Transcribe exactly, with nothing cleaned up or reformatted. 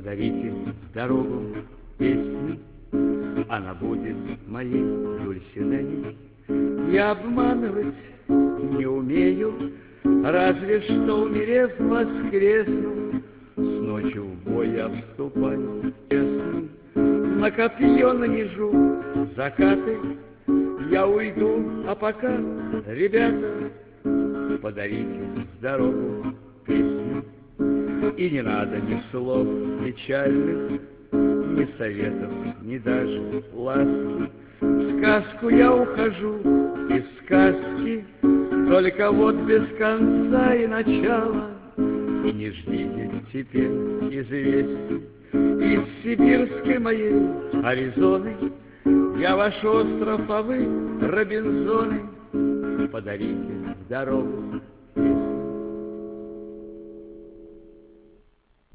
Подарите в дорогу песню, она будет моей Дульсинеей. Я обманывать не умею, разве что, умерев, воскресну. С ночью в бой я вступаю честный, на копье нанижу закаты. Я уйду, а пока, ребята, подарите в дорогу песню. И не надо ни слов печальных, ни советов, ни даже ласки. В сказку я ухожу из сказки, только вот без конца и начала. И не ждите теперь известий из сибирской моей Аризоны. Я ваш остров, а вы Робинзоны. Подарите в дорогу